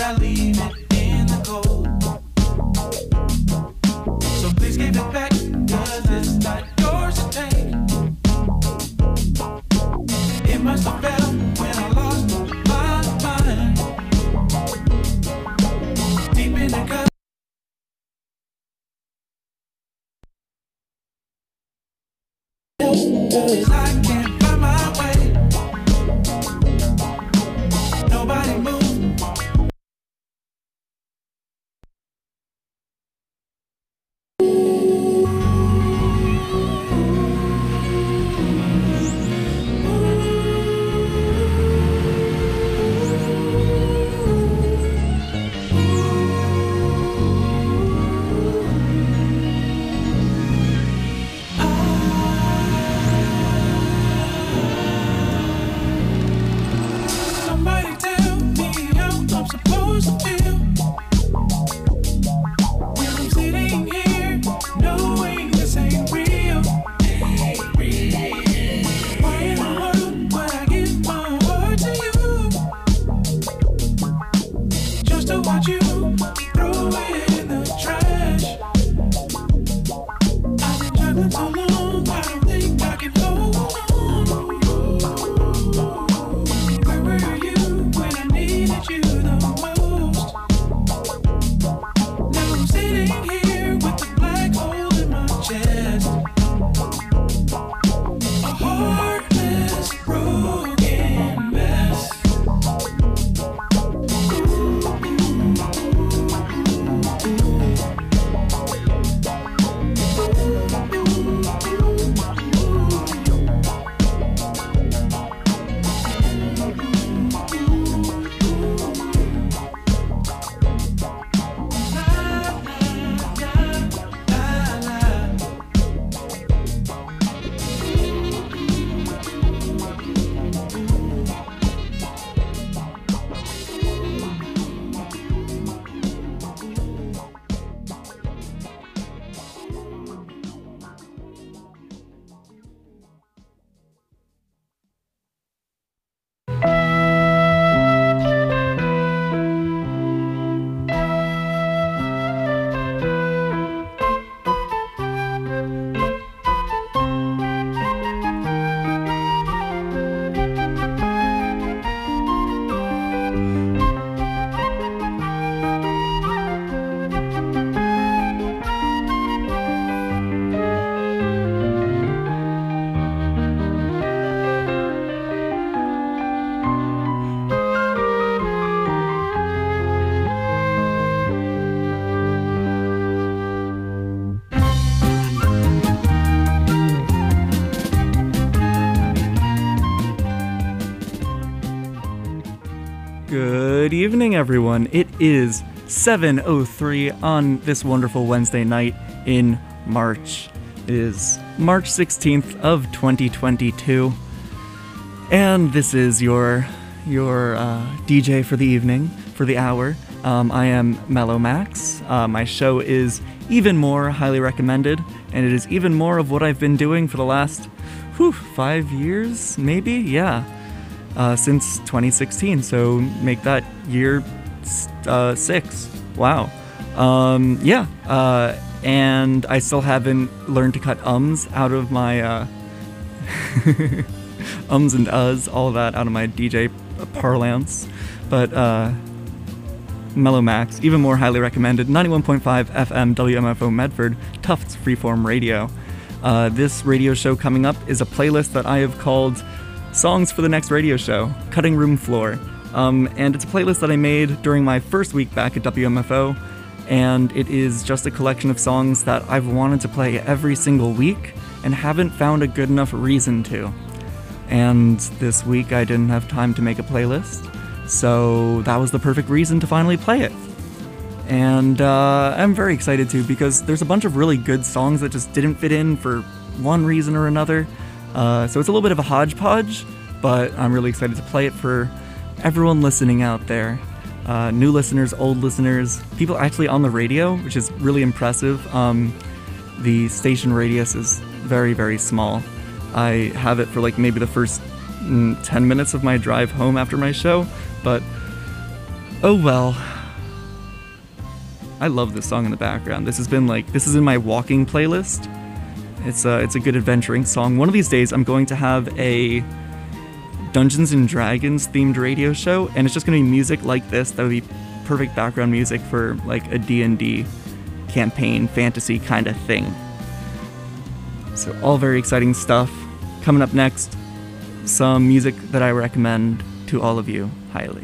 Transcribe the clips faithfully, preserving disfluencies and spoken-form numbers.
I leave it in the cold. So please give it back, cause it's not yours to take. It must have fell when I lost my mind. Deep in the cut. Cause I can't find my way. Nobody move. Somebody tell me how I'm supposed to feel when I'm sitting here knowing this ain't real. Ain't real. Why in the world would I give my heart to you just to watch you throw it in the trash? I've been juggling so long, I don't think I can hold on. Where were you when I needed you the most? Now I'm sitting here with a black hole in my chest. A heartless, broken mess. Good evening, everyone. It is seven oh three on this wonderful Wednesday night in March. It is March sixteenth of twenty twenty-two, and this is your your uh, D J for the evening, for the hour. Um, I am Mellow Max. Uh, my show is even more highly recommended, and it is even more of what I've been doing for the last whew, five years, maybe? Yeah. Uh, since twenty sixteen, so make that year uh, six. Wow. Um, yeah, uh, and I still haven't learned to cut ums out of my, uh, ums and uhs, all of that out of my D J parlance, but uh, Mellow Max, even more highly recommended, ninety-one point five F M W M F O Medford, Tufts Freeform Radio. Uh, this radio show coming up is a playlist that I have called Songs for the Next Radio Show, Cutting Room Floor. Um, and it's a playlist that I made during my first week back at W M F O, and it is just a collection of songs that I've wanted to play every single week and haven't found a good enough reason to. And this week I didn't have time to make a playlist, so that was the perfect reason to finally play it. And uh, I'm very excited too, because there's a bunch of really good songs that just didn't fit in for one reason or another. Uh, so it's a little bit of a hodgepodge, but I'm really excited to play it for everyone listening out there. Uh, new listeners, old listeners, people actually on the radio, which is really impressive. Um, the station radius is very, very small. I have it for like maybe the first mm, ten minutes of my drive home after my show, but oh well. I love this song in the background. This has been like, this is in my walking playlist. It's a, it's a good adventuring song. One of these days, I'm going to have a Dungeons and Dragons themed radio show, and it's just going to be music like this. That would be perfect background music for like a D and D campaign, fantasy kind of thing. So all very exciting stuff. Coming up next, some music that I recommend to all of you highly.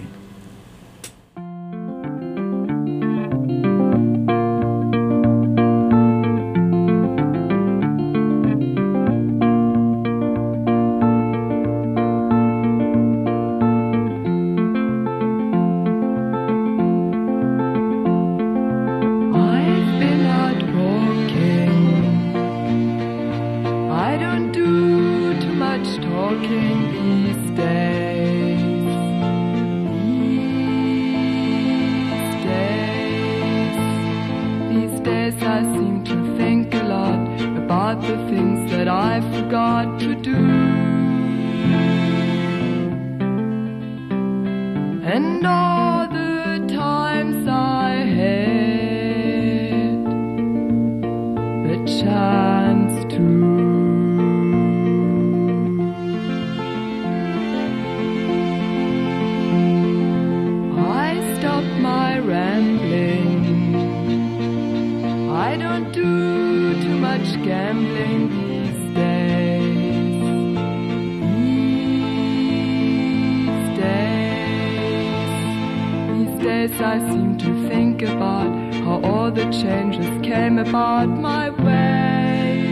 I seem to think about how all the changes came about my way.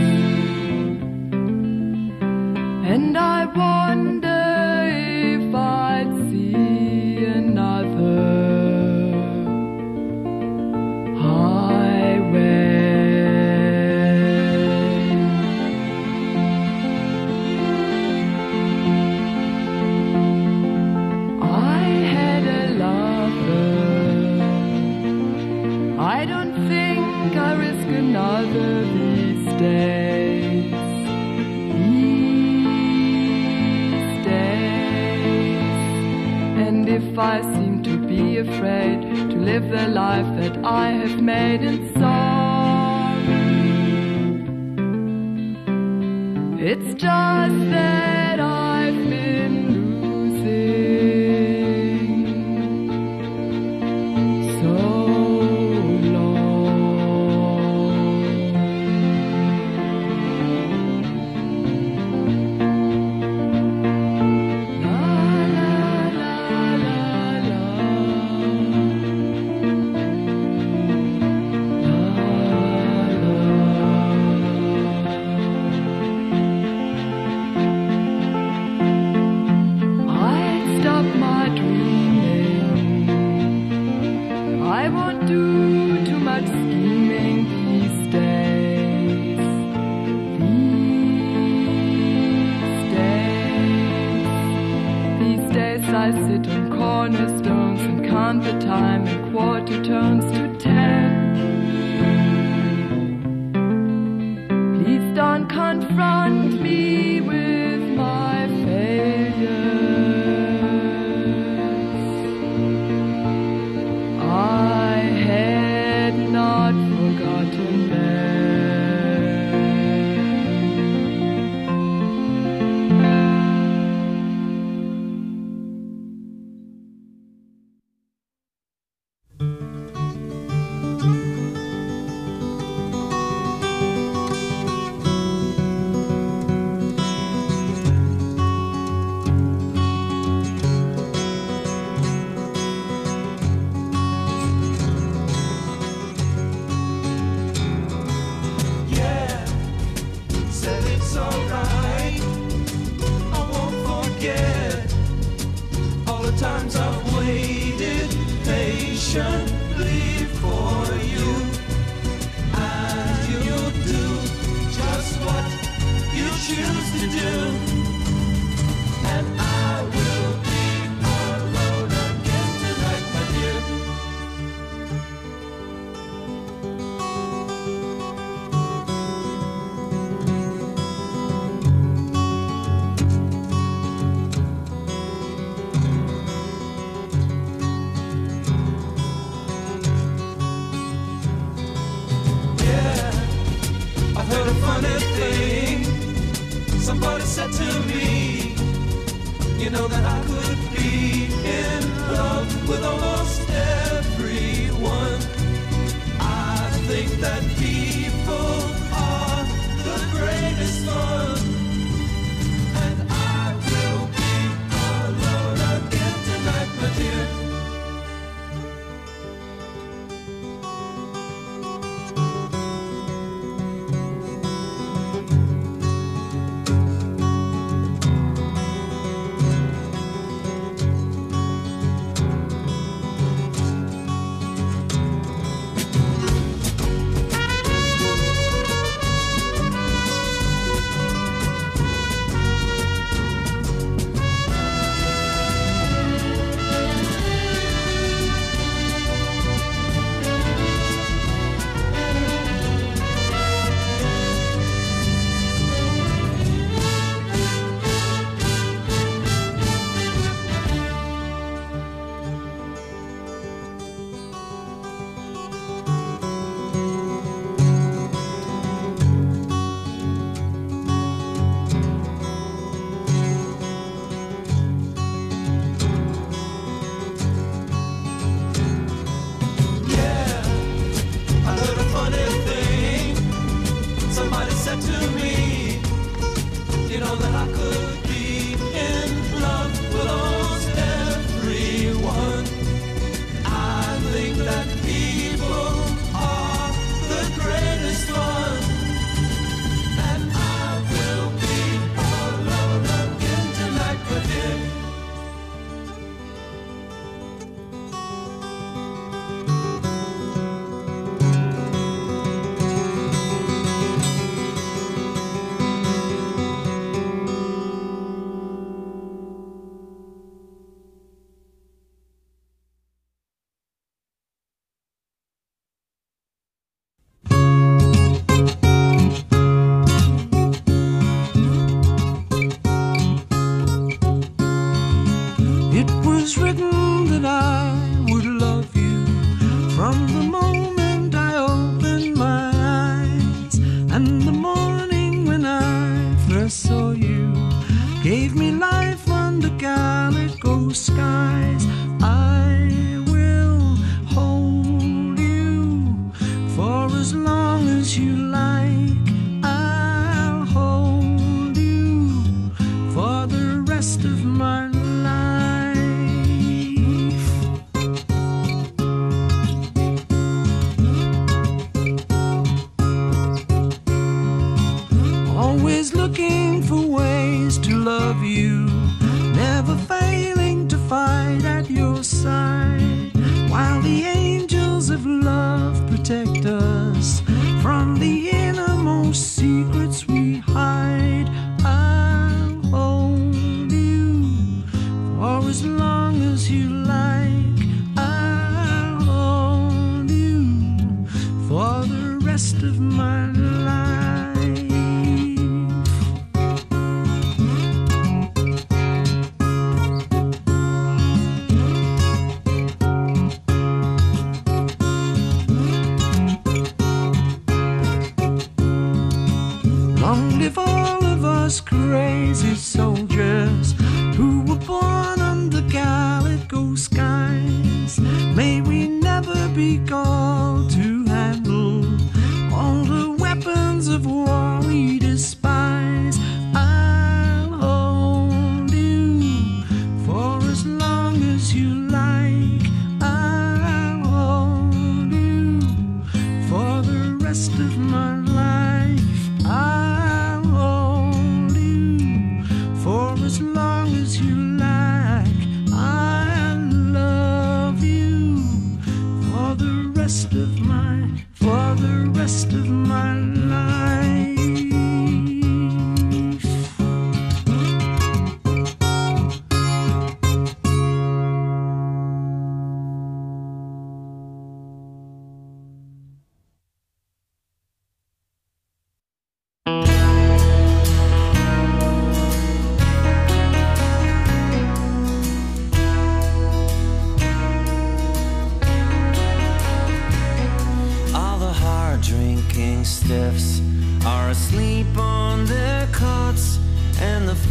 And I wonder if I'd see another highway. I had a lover. I don't think I risk another these days. These days. And if I seem to be afraid to live the life that I have made in song, it's just that I've been losing so I sit on cornerstones and count the time in quarter turns to ten. Please don't confront me with my failures. I had not forgotten them. said to me, you know that I could be in love with almost everyone. I think that people are the greatest fun, and I will be alone again tonight, my dear.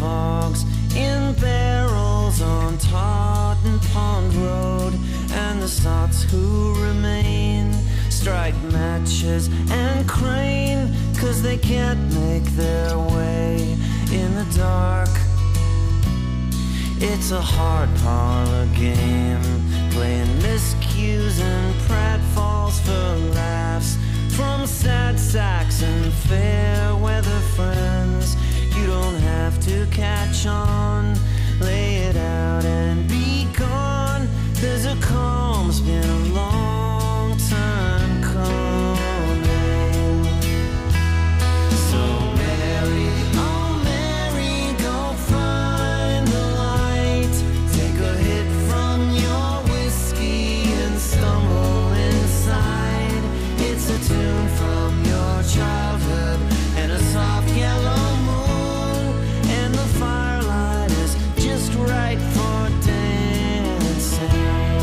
fogs in barrels on Totten Pond Road, and the sots who remain strike matches and crane, 'cause they can't make their way in the dark. It's a hard parlor game, playing miscues and pratfalls for laughs from sad sacks and fair weather friends. You don't have to catch on, lay it out and be gone. There's a calm's been a long time coming. So Mary, oh Mary, go find the light. Take a hit from your whiskey and stumble inside. It's a tune from your childhood and a soft yellow moon, and the firelight is just right for dancing.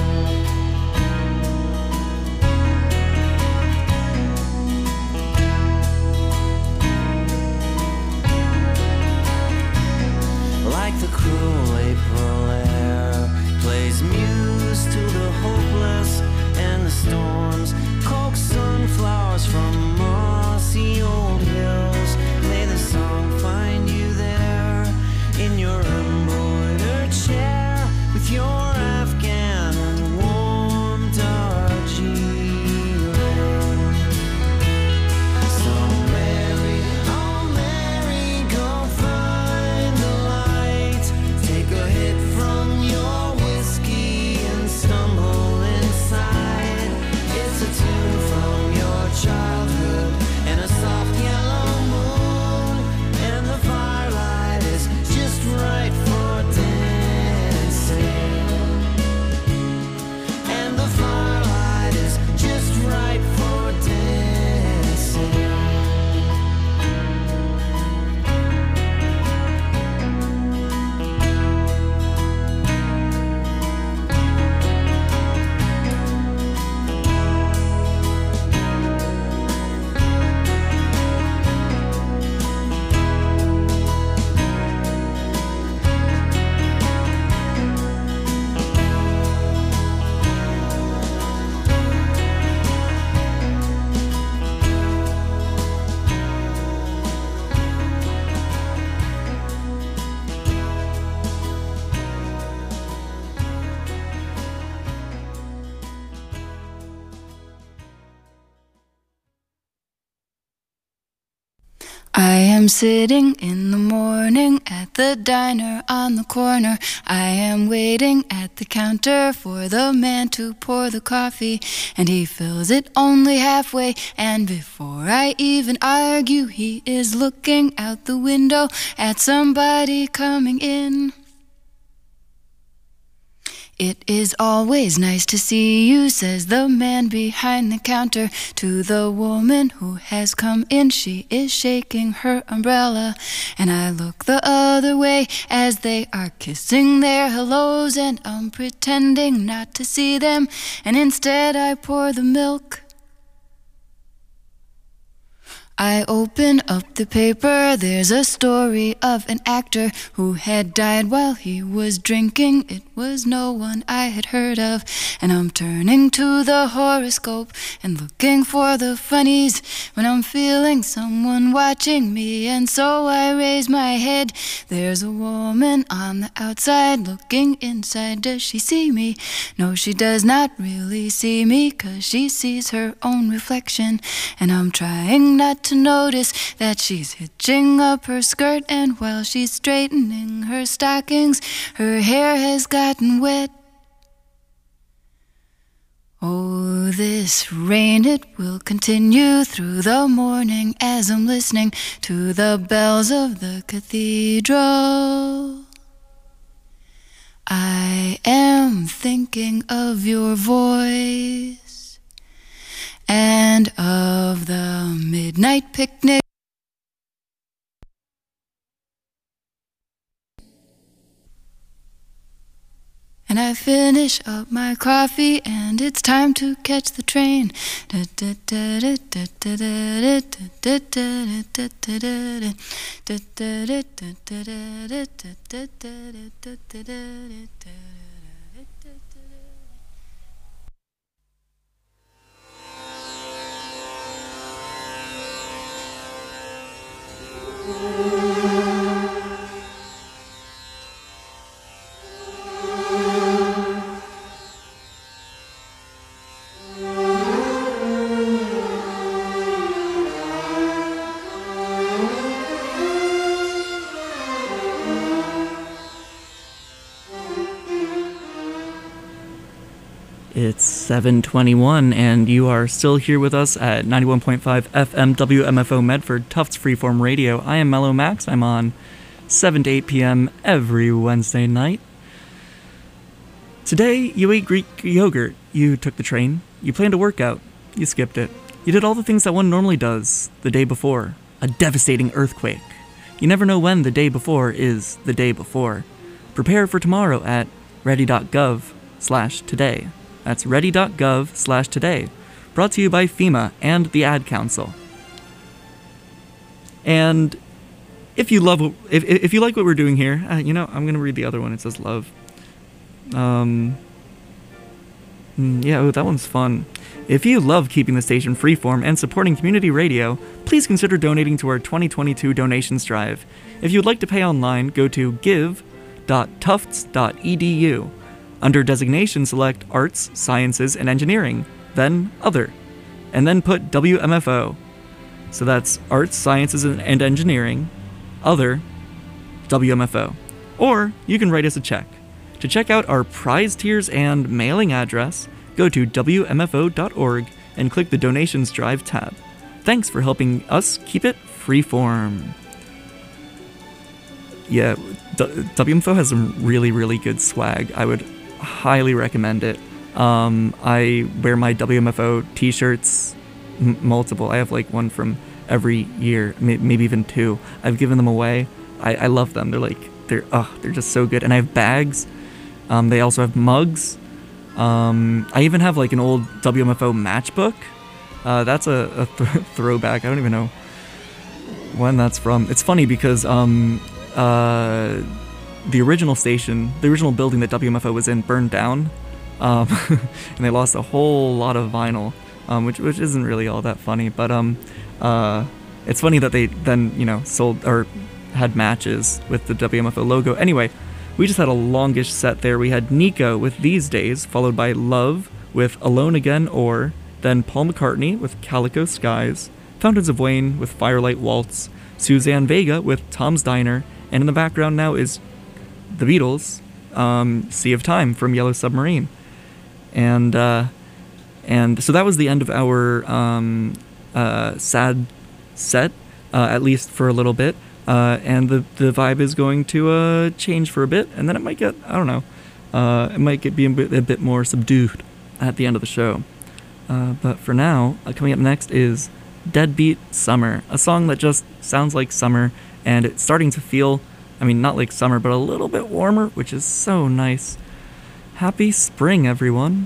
Like the cruel April air plays muse to the hopeless and the storms, coax sunflowers from mossy old hills. May the song find you there in your embroidered chair with your Afghan and warm Darjeeling. So Mary, oh Mary, go find the light. Take a hit from your whiskey and stumble inside. It's a tune from your childhood and a soft yellow moon, and the firelight is just right for dancing. And the firelight is just right for dancing. I am sitting in the morning at the diner on the corner. I am waiting at the counter for the man to pour the coffee, and he fills it only halfway, and before I even argue, he is looking out the window at somebody coming in. It is always nice to see you, says the man behind the counter to the woman who has come in. She is shaking her umbrella, and I look the other way as they are kissing their hellos, and I'm pretending not to see them, and instead I pour the milk. I open up the paper, there's a story of an actor who had died while he was drinking. It was no one I had heard of, and I'm turning to the horoscope and looking for the funnies when I'm feeling someone watching me, and so I raise my head. There's a woman on the outside looking inside. Does she see me? No, she does not really see me, 'cause she sees her own reflection, and I'm trying not to notice that she's hitching up her skirt, and while she's straightening her stockings, her hair has gotten wet. Oh, this rain, it will continue through the morning as I'm listening to the bells of the cathedral. I am thinking of your voice and of the midnight picnic. And I I finish up my coffee and it's time to catch the train. It's seven twenty-one, and you are still here with us at ninety-one point five F M W M F O Medford, Tufts Freeform Radio. I am Mellow Max. I'm on seven to eight p.m. every Wednesday night. Today, you ate Greek yogurt. You took the train. You planned a workout. You skipped it. You did all the things that one normally does the day before. A devastating earthquake. You never know when the day before is the day before. Prepare for tomorrow at ready.gov slash today. That's ready.gov slash today. Brought to you by FEMA and the Ad Council. And if you love, if if you like what we're doing here, uh, you know, I'm gonna read the other one. It says love. Um. Yeah, oh, that one's fun. If you love keeping the station freeform and supporting community radio, please consider donating to our twenty twenty-two donations drive. If you would like to pay online, go to give dot tufts dot e d u. Under designation, select Arts, Sciences, and Engineering, then Other, and then put W M F O. So that's Arts, Sciences, and Engineering, Other, W M F O. Or you can write us a check. To check out our prize tiers and mailing address, go to W M F O dot org and click the Donations Drive tab. Thanks for helping us keep it freeform. Yeah, D- W M F O has some really, really good swag. I would highly recommend it. Um, I wear my W M F O t-shirts, m- multiple. I have like one from every year, may- maybe even two. I've given them away. I, I love them. They're like, they're, oh, they're just so good. And I have bags. Um, they also have mugs. Um, I even have like an old W M F O matchbook. Uh, that's a, a th- throwback. I don't even know when that's from. It's funny because, um, uh, the original station, the original building that W M F O was in burned down, um, and they lost a whole lot of vinyl, um, which which isn't really all that funny, but um, uh, it's funny that they then, you know, sold or had matches with the W M F O logo. Anyway, we just had a longish set there. We had Nico with These Days, followed by Love with Alone Again Or, then Paul McCartney with Calico Skies, Fountains of Wayne with Firelight Waltz, Suzanne Vega with Tom's Diner, and in the background now is the Beatles, um, Sea of Time from Yellow Submarine. And uh, and so that was the end of our um, uh, sad set, uh, at least for a little bit. Uh, and the, the vibe is going to uh, change for a bit, and then it might get, I don't know, uh, it might get be a bit, a bit more subdued at the end of the show. Uh, but for now, uh, coming up next is Deadbeat Summer, a song that just sounds like summer, and it's starting to feel, I mean, not like summer, but a little bit warmer, which is so nice. Happy spring, everyone.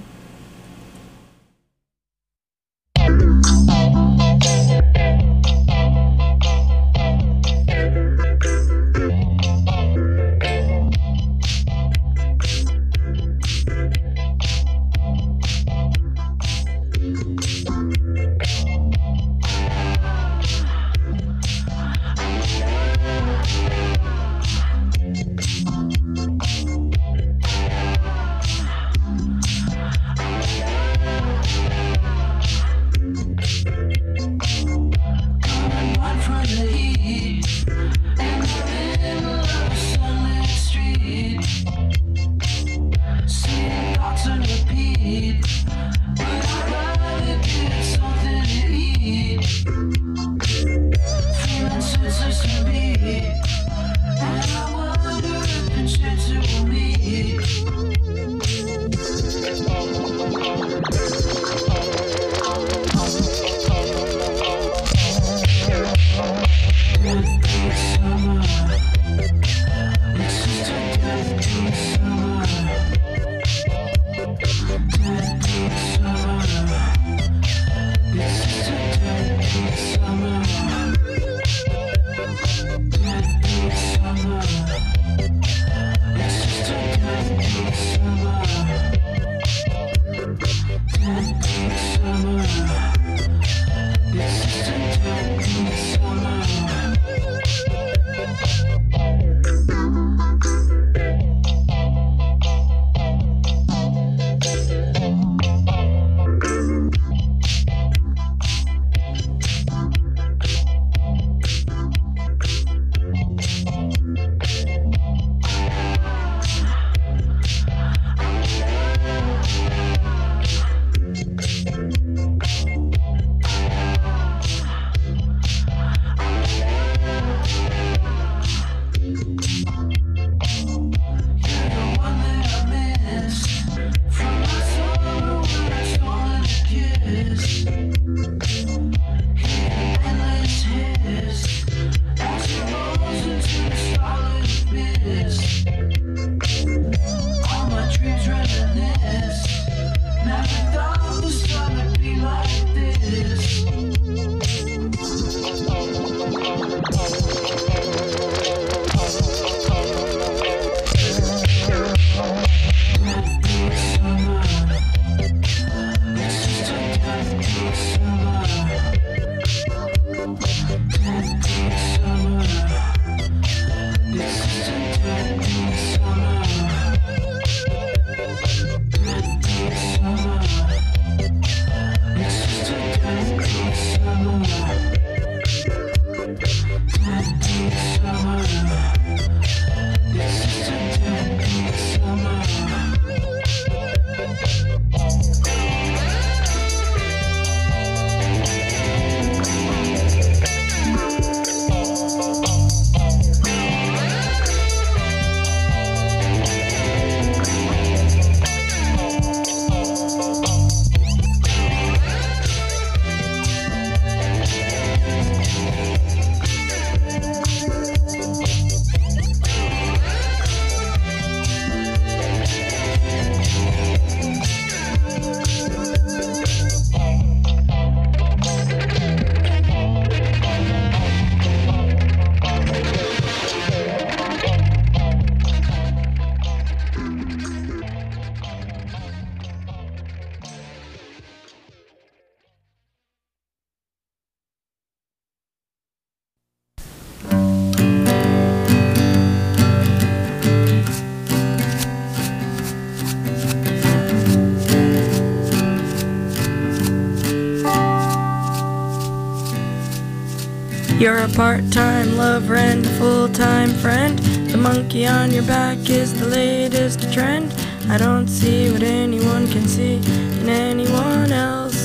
You're a part-time lover and a full-time friend. The monkey on your back is the latest trend. I don't see what anyone can see in anyone else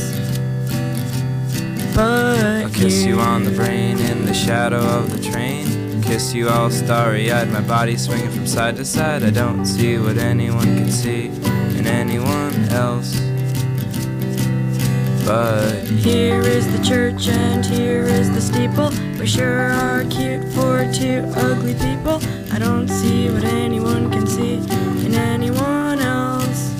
but I'll kiss you you. on the brain in the shadow of the train. Kiss you all starry-eyed, my body swinging from side to side. I don't see what anyone can see in anyone else but Here is the church and here is the steeple. We sure are cute for two ugly people. I don't see what anyone can see in anyone else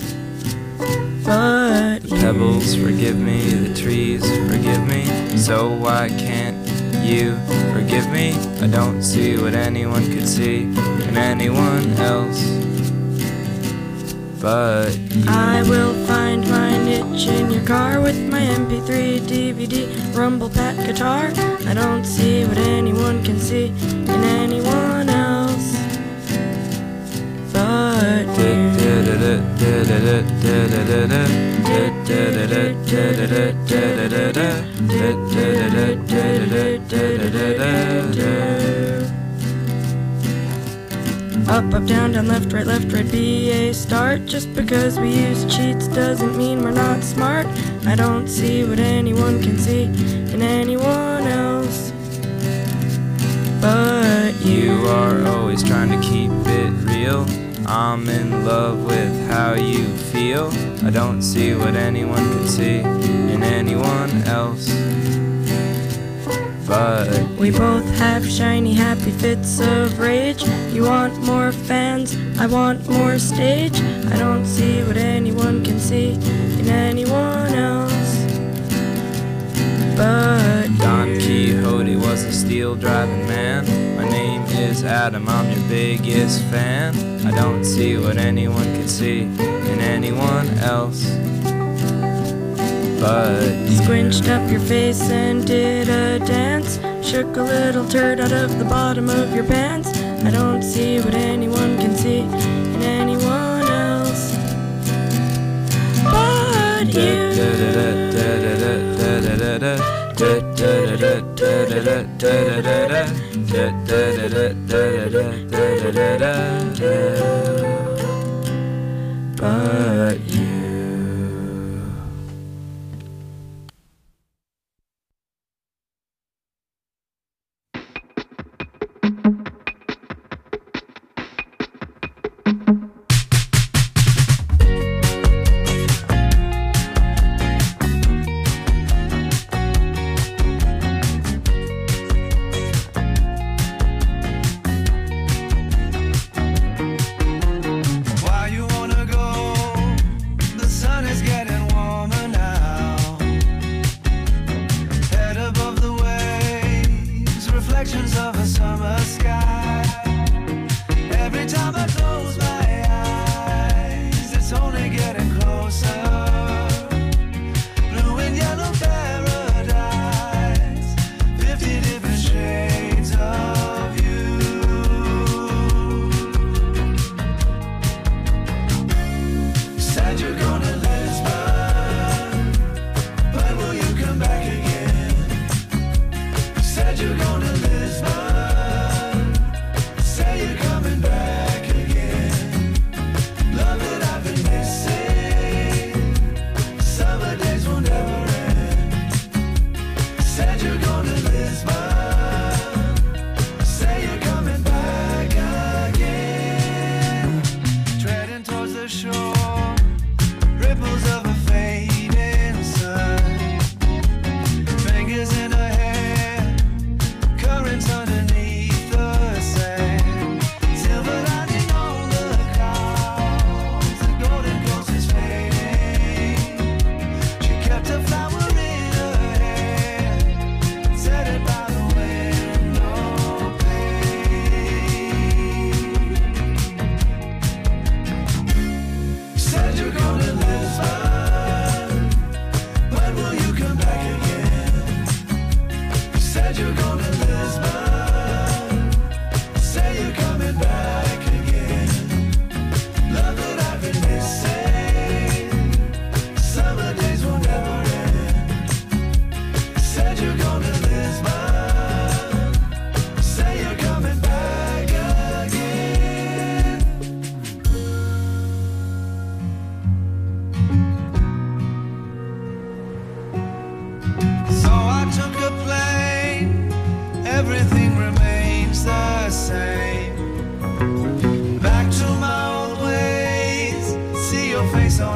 but the pebbles forgive me, the trees forgive me. So why can't you forgive me? I don't see what anyone could see in anyone else but you. I will find my niche in your car with my M P three, D V D, rumble pack guitar. I don't see what anyone can see in anyone else but you. Up, up, down, down, left, right, left, right, B A start. Just because we use cheats doesn't mean we're not smart. I don't see what anyone can see in anyone else but you. You are always trying to keep it real. I'm in love with how you feel. I don't see what anyone can see in anyone else but We both have shiny, happy fits of rage. You want more fans, I want more stage. I don't see what anyone can see in anyone else but Don you. Quixote was a steel driving man. My name is Adam, I'm your biggest fan. I don't see what anyone can see in anyone else but you. Squinched up your face and did a dance. Shook a little turd out of the bottom of your pants. I don't see what anyone can see in anyone else but you. But you. Why you wanna go? The sun is getting warmer now. Head above the waves, reflections of a summer sky. Every time I close my eyes, it's only getting closer. Blue and yellow paradise, fifty different shades of you. Said you're going to Lisbon, when will you come back again? Said you're going to Lisbon, say you're coming back again. Love that I've been missing,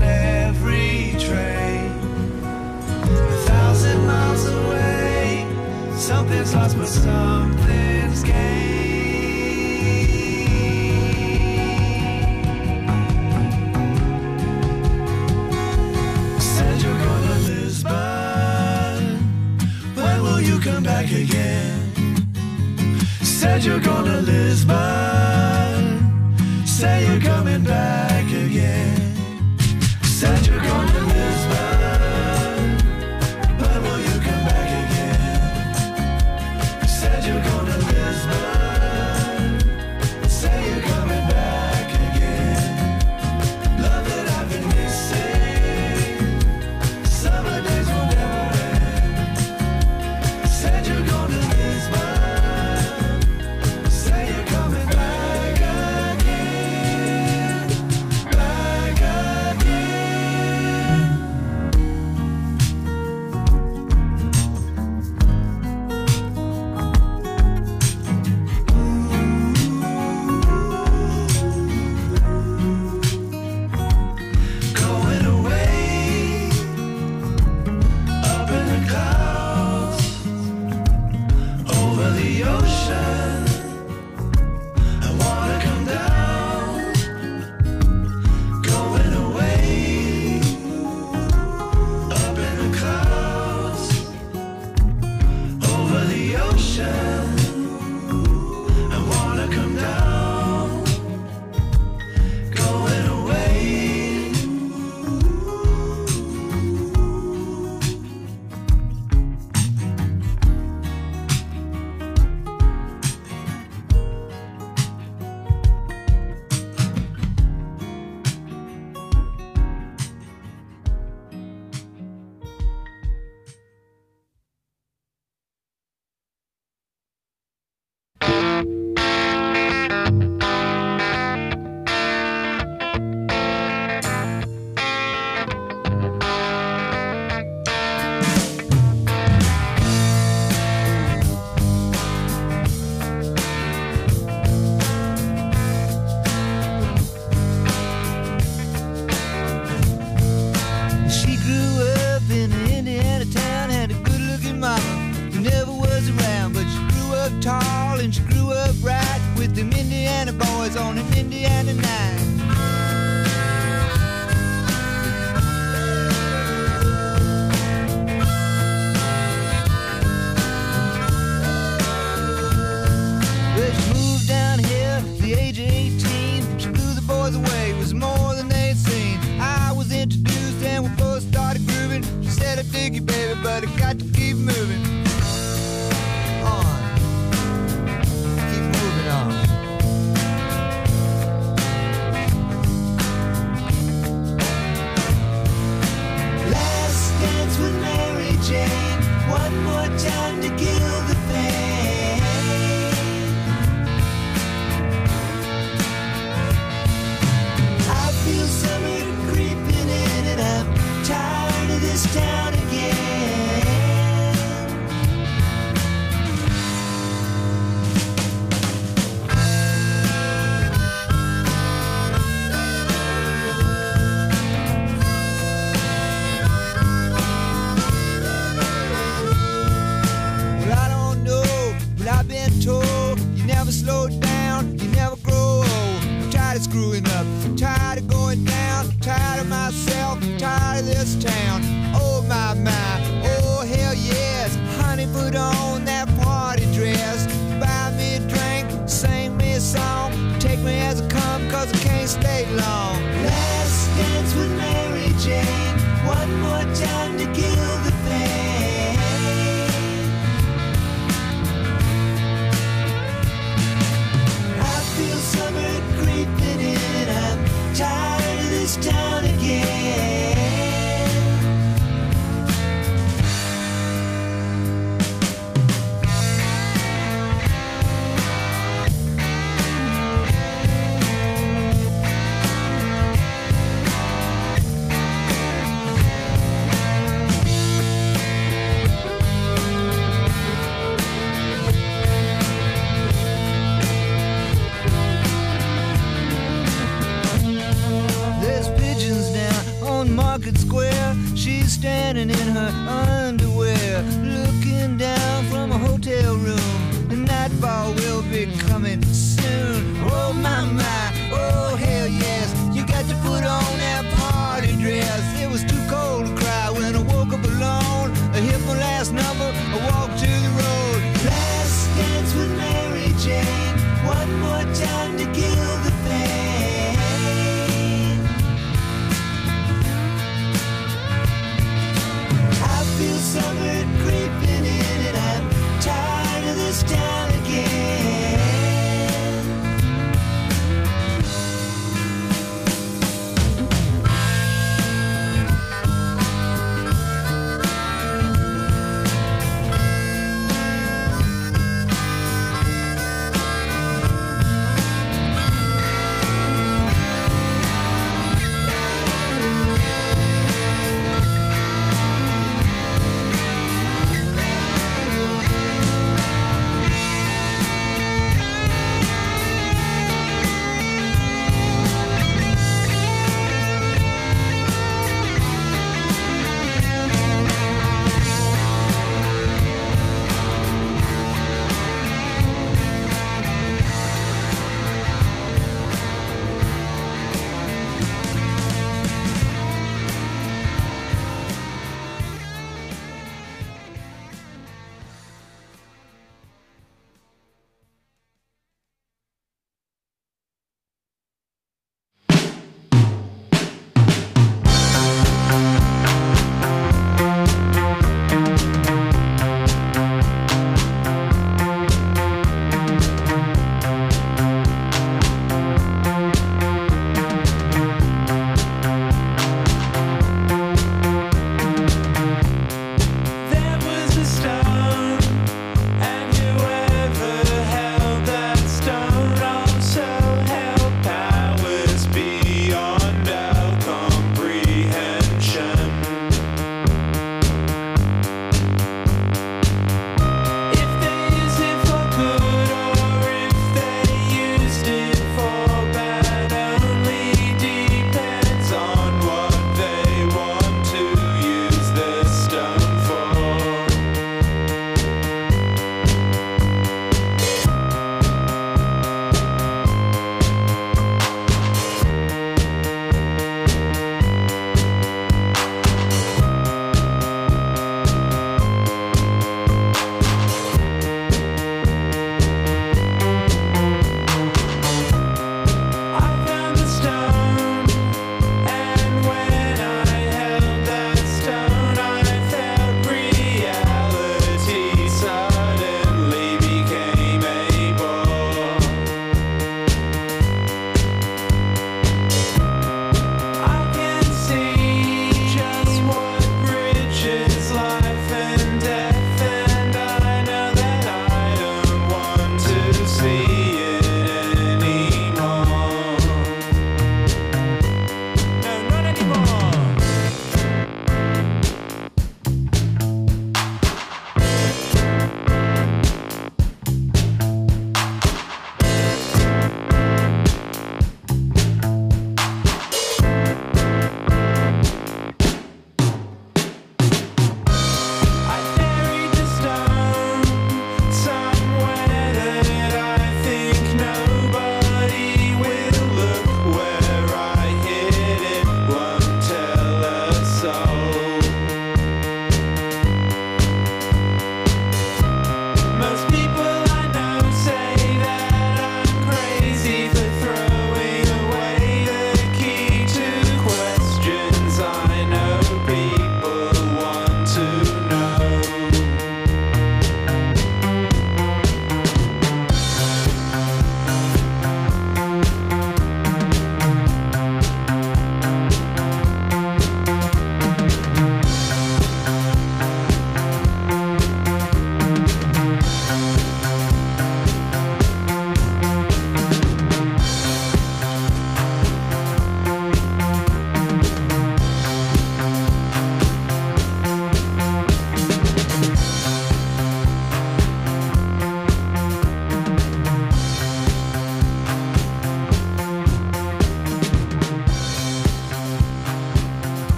on every train. A thousand miles away, something's lost but something's gained. Said you're going to Lisbon, when will you come back again? Said you're going to Lisbon, say you're coming back again. Said you're going to Lisbon, when will you come back again? Said you're going to Lisbon, say you're coming back again. Love that I've been missing, summer days will never end. Said you're going to Lisbon, say you're coming back again, back again. Going away, up in the clouds, over the ocean. I wanna come down. Going away, up in the clouds, over the ocean. I wanna come down. Going away. She grew up in an Indiana town, had a good-looking mama who never was around, but she grew up tall and she grew up right with them Indiana boys on an Indiana night. But she moved down here at the age of eighteen. She blew the boys away, it was more than they'd seen. I was introduced and we both started grooving. She said, I dig you, baby, but I got to keep moving on. Keep moving on. Last dance with Mary Jane, one more time to kill the pain. I feel summer creeping in and I'm tired of this town again. Well, I don't know, but I've been told you never slow down, you never grow old. I'm tired of screwing up, I'm tired of going down, I'm tired of myself, I'm tired of this town. Oh my, my, oh hell yes. Honey, put on that party dress, buy me a drink, sing me a song, take me as I come, cause I can't stay long. Last dance with Mary Jane, one more time to kill the pain. I feel summer creeping in, I'm tired of this town again. Market Square. She's standing in her underwear, looking down from a hotel room. The nightfall will be coming soon. Oh my my, oh hell yes. You got to put on that party dress. It was too cold to cry when I woke up alone. I hit my last number, I walked to the road. Last dance with Mary Jane. One more time to kill the pain. I feel summer creeping in and I'm tired of this town again.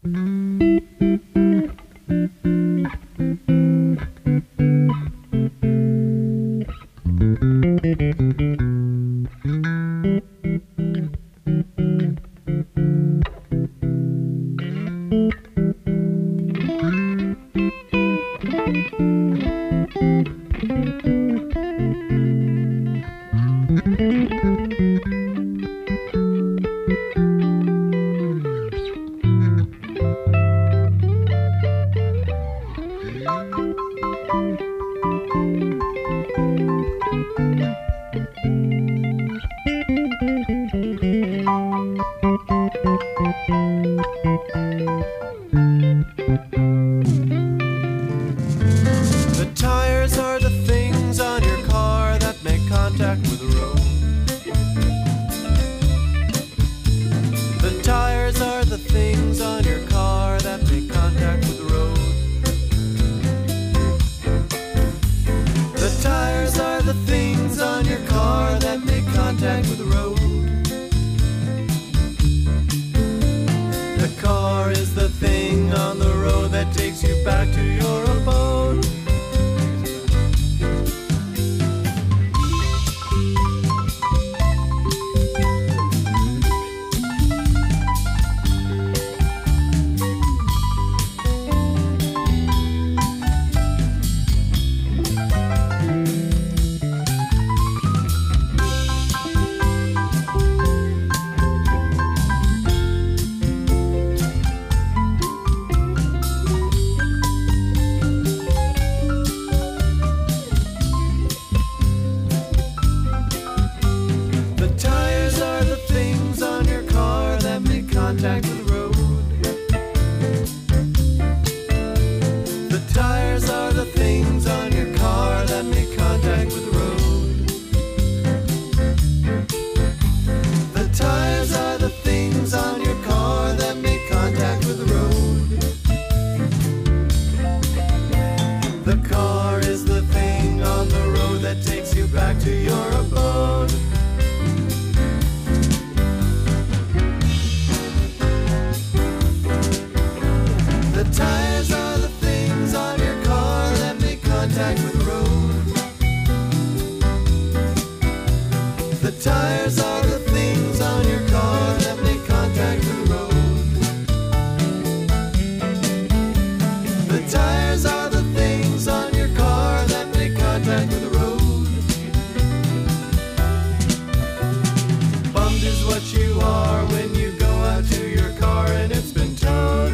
The tires are the things on your car that make contact with the road. The tires are the things on your car that make contact with the road. The tires are the things on your car that make contact with the road. The car is the thing on the road that takes you back to your abode. Contact with the road. The tires are the things on your car that make contact with the road. The tires are the things on your car that make contact with the road. The car is the thing on the road that takes you back to your abode. The tires are the things on your car that make contact with the road. The tires are the things on your car that make contact with the road. The tires are the things on your car that make contact with the road. Bummed is what you are when you go out to your car and it's been towed.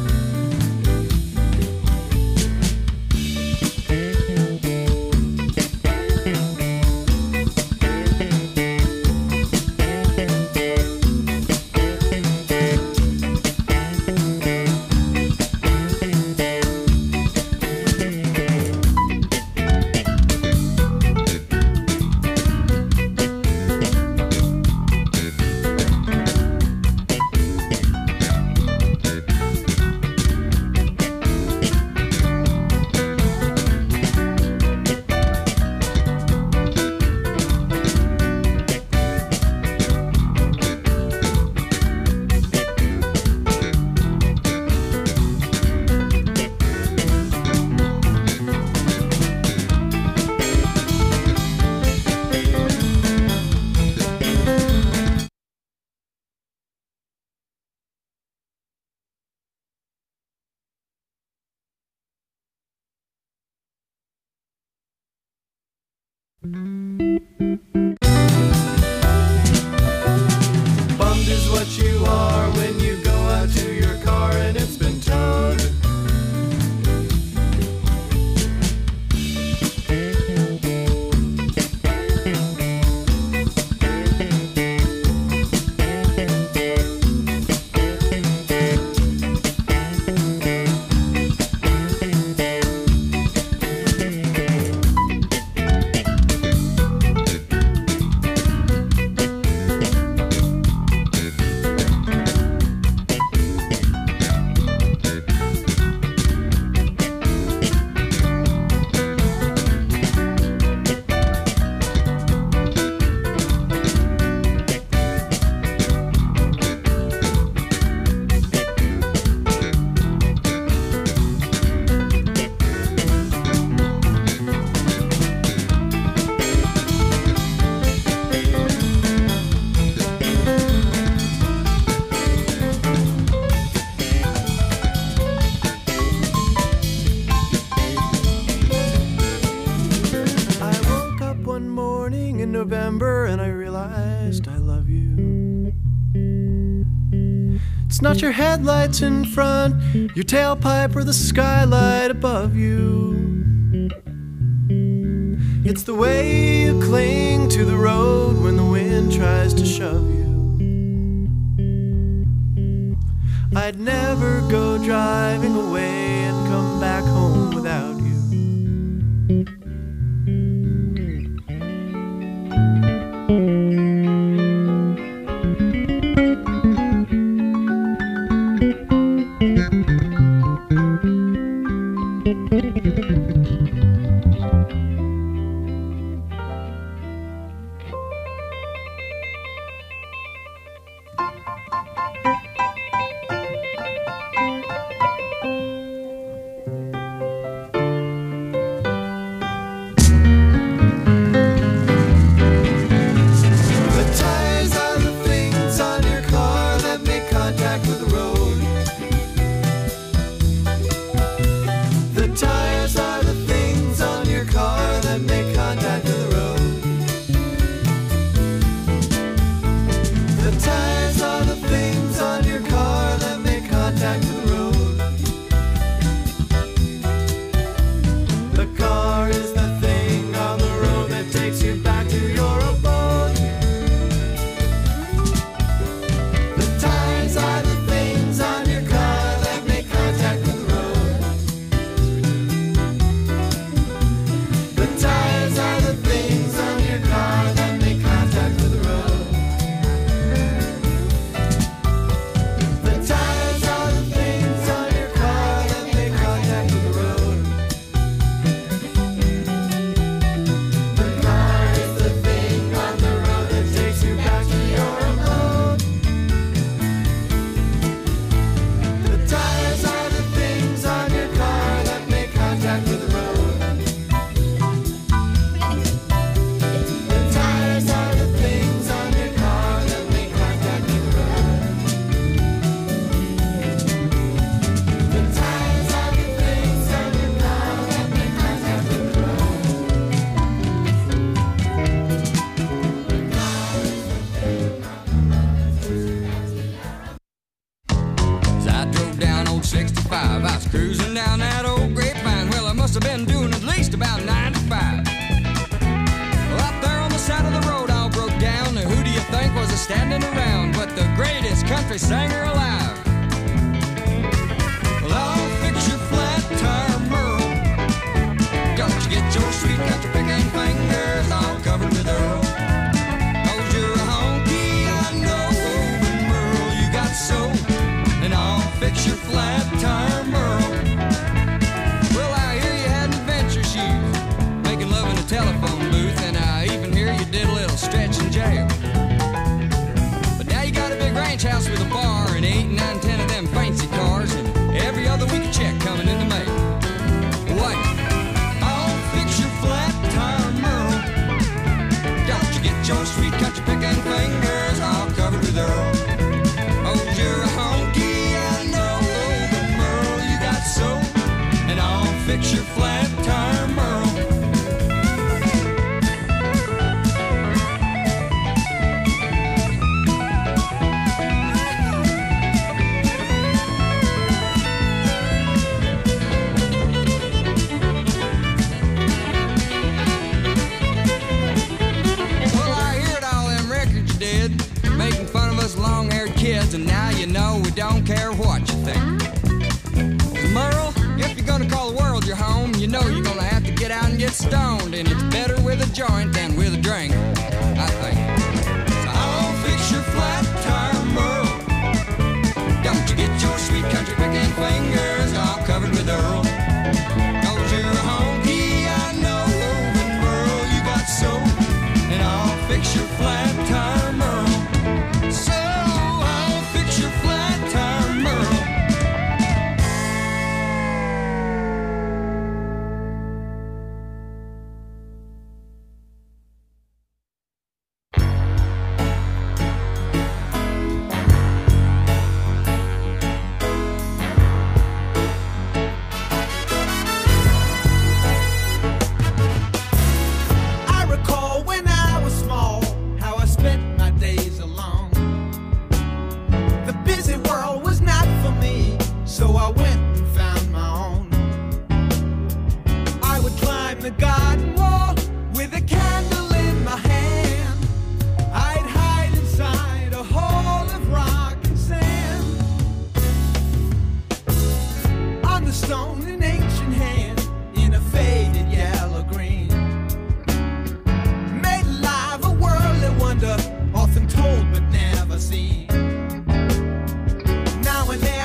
Bummed is what you are when you go out to your car and it's been towed. It's not your headlights in front, your tailpipe, or the skylight above you. It's the way you cling to the road when the wind tries to shove you. I'd never go driving away and come back home without you. Standing around, but the greatest country singer alive. Well, I'll fix your flat tire, Merle. Don't you get your sweet country picking fingers all covered with earl. Cause you're a honky, I know, but Merle, you got soul. And I'll fix your flat tire, Merle. Well, I hear you had an adventure shoot, making love in a telephone booth, and I even hear you did a little stretch in jail. Ranch house with a bar and eight, nine, ten of them fancy cars, and every other week a check coming in the mail. What? I'll fix your flat tire, Merle. Don't you get your sweet country picking fingers all covered with earl. Oh, you're a honky, I know, but Merle, you got soul, and I'll fix your flat tire, Merle. Long-haired kids, and now you know we don't care what you think. Merle, if you're gonna call the world your home, you know you're gonna have to get out and get stoned, and it's better with a joint than with a drink, I think. So I'll fix your flat tire, Merle. Don't you get your sweet country picking fingers all covered with earl. Cause you're a honky, I know, but Merle, you got soul, and I'll fix your flat tire, Merle.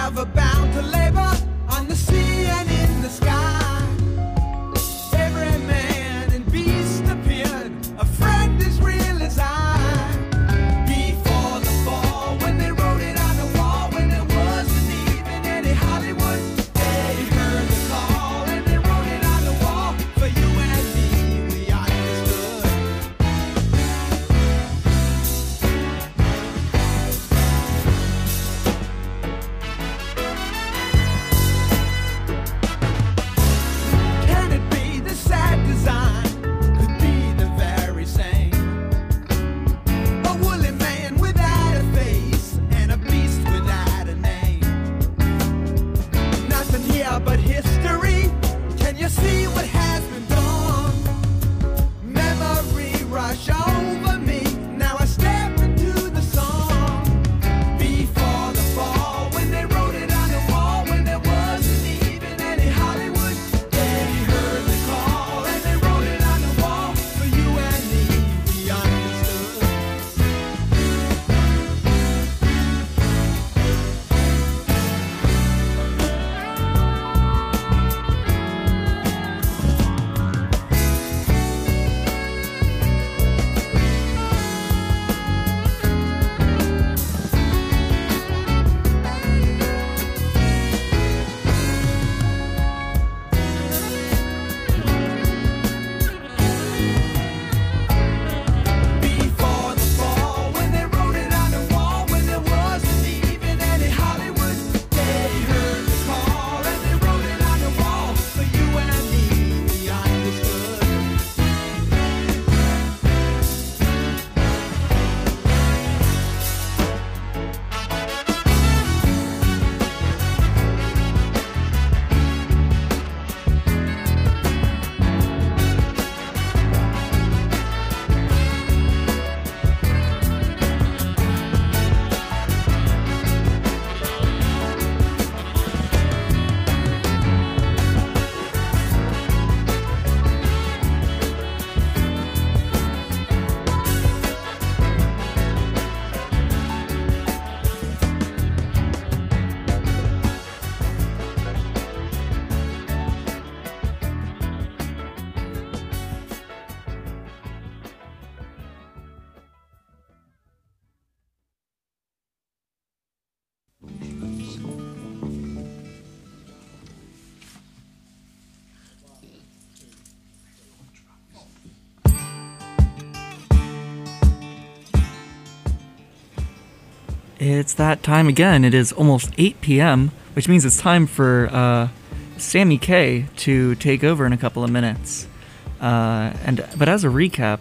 ever bound to labor on the sea and in the sky. Every man and beast appeared, a friend as real as I. Before the fall, when they wrote it on the wall, when there wasn't even any Hollywood, they heard the call and they wrote it on the wall. For you and me, we understood. Can it be the sad design could be the very same? A woolly man without a face and a beast without a name. Nothing here but history. Can you see what has been done? Memory rush over me. Now I step into the song. Before the fall, when they wrote it on the wall, when there wasn't even any Hollywood, they heard the call and they wrote it on the wall. For you and me, we understood. Before the fall, when they wrote it on the wall, when there wasn't even any Hollywood, they heard the call and they wrote it on the wall. For you and me, we understood. It's that time again. It is almost eight p.m., which means it's time for uh, Sammy K to take over in a couple of minutes. Uh, and but as a recap,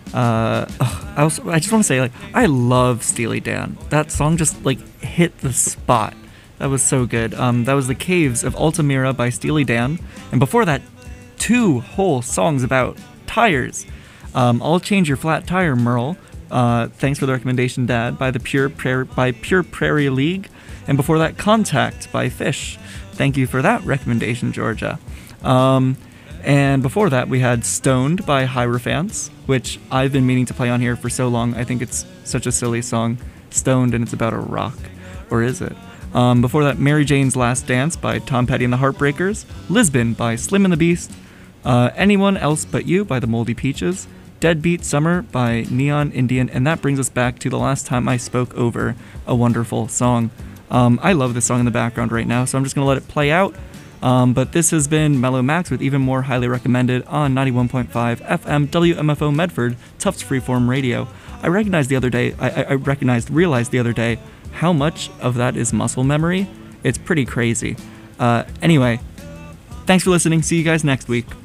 uh, ugh, I also I just want to say, like, I love Steely Dan. That song just like hit the spot. That was so good. Um, that was The Caves of Altamira by Steely Dan, and before that, two whole songs about tires. Um, I'll Change Your Flat Tire, Merle. Uh, thanks for the recommendation, Dad, by the Pure Prairie, by Pure Prairie League, and before that, Contact by Fish. Thank you for that recommendation, Georgia. Um, and before that, we had Stoned by Hierophants, which I've been meaning to play on here for so long. I think it's such a silly song, Stoned, and it's about a rock, or is it? Um, before that, Mary Jane's Last Dance by Tom Petty and the Heartbreakers, Lisbon by Slim and the Beast, uh, Anyone Else But You by the Moldy Peaches, Deadbeat Summer by Neon Indian, and that brings us back to the last time I spoke over a wonderful song. Um, I love this song in the background right now, so I'm just going to let it play out. Um, but this has been Mellow Max with Even More Highly Recommended on ninety-one point five F M W M F O Medford, Tufts Freeform Radio. I recognized the other day, I, I recognized, realized the other day how much of that is muscle memory. It's pretty crazy. Uh, anyway, thanks for listening. See you guys next week.